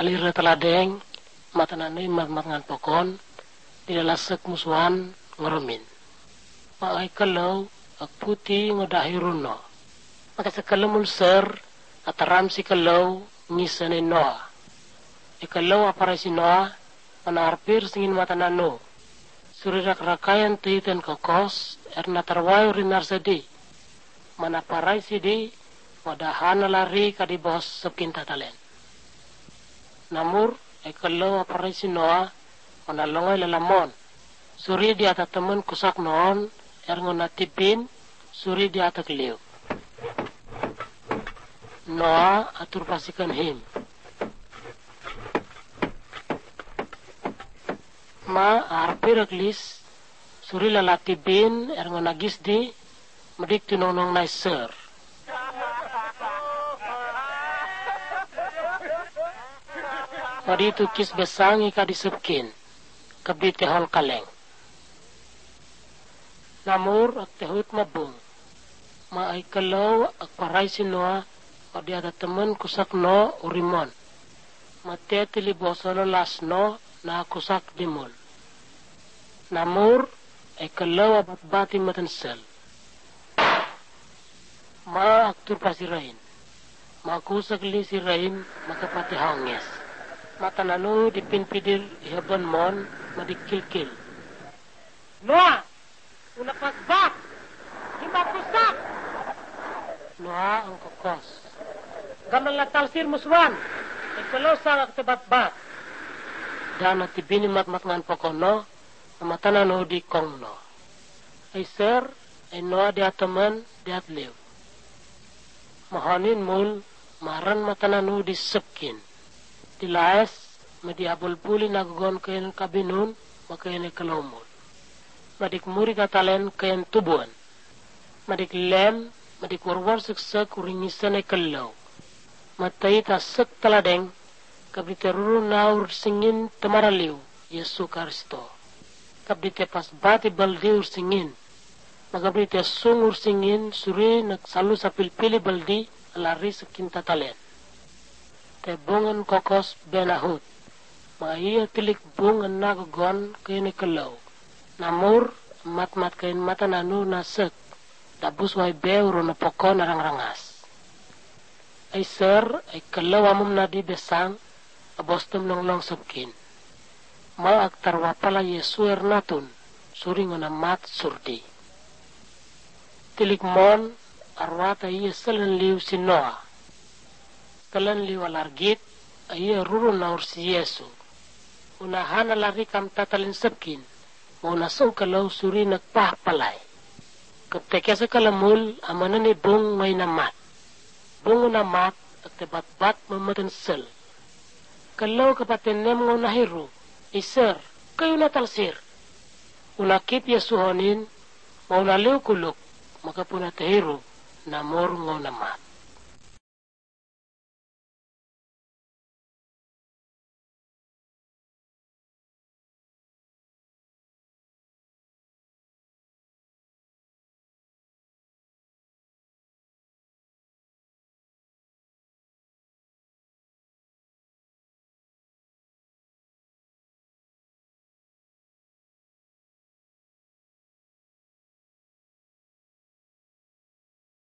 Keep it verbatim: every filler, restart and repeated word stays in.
alira taladeng matanani mat-mat ngan pokon dilalasek musuhan ngoromin. Maay kalau ak puti ngodahiruno. Maka sekalamul ser ataram si kalau ngisane Noah. E kalau aparay si Noah manarpir singin matanano. Surirak rakayan tiiten kokos er natarwayo rinar sedi. Manaparay sidi wadahan lari kadi bos sepkin tatalen. Namur e kalau aparay si Noah manalongay lalamon. Suri di atas temen kusak noon er ngonatipin suri di atas liu. Noah atur pasikan him. Ma arpir aglis suri lalatibin er ngonagis di medik tunong-nong naiser. Madi itu kis besangi ka disepkin kabdi tehol kaleng. Namur ak tehut mabung. Ma ay kalau ak paray si Noah o di ada temen kusak no urimon. Mate tili bosolo las no na kusak dimul. Namur ay kalau abat bati matensel. Ma aktur pasirain. Ma kusak li sirain makapati hanges. Mata nanu dipinpidir ihaban mon madikil-kil. Noah! Una pasbak! Hima kusak! Noah ang kokos. Gamal na talsir muswan. Ay kalau sangak tebat-bat. Dan at tibini mat-mat ngan pokono. Namatana no di kong no. Ay sir, ay Noah di ataman di atliw. Mahanin mul, maran matana no di sepkin. Dilaes, madiabulpuli nagagon kayan kabinun, makayan kalomul. Madik muri katalen kayan tubuan. Madik lem, madik warwar siksak uringisan ay kalaw. Matay tasek taladeng, kabiteruru naur singin tamaraliw, Yesu Karisto. Kabdite pas bati baldi ursingin. Magabdite sung ursingin suri nagsalu sa pilpili baldi alari sa kintatalen. Tebungan kokos benahut. Maiya tilik bungan nagagon kayo ni kalaw. Namur mat-mat kayo mata nanu nasek. Dabus way beuro na poko narangrangas. Ay sir ay kalaw amom na di besang abostum ng long sabkin. Ma agtarwa pala Yesu ernatun, suri nga namat surdi. Tilik mon, arwata iya salan liw si Noah. Salan liw alargit, iya rurun na si Yesu. Unahan alari kam tatalin sabkin, mauna saw kalaw suri nagpahpalay. Kapteke sa kalamul, amanan ni bung may namat. Bung namat, at tebat-bat mamatansel. Kalaw kapatinem ng nahiru, Isir, kayo natalsir. Unakip Yesuhonin, maunaliw kulok, makapunatahiro, namor ngo naman.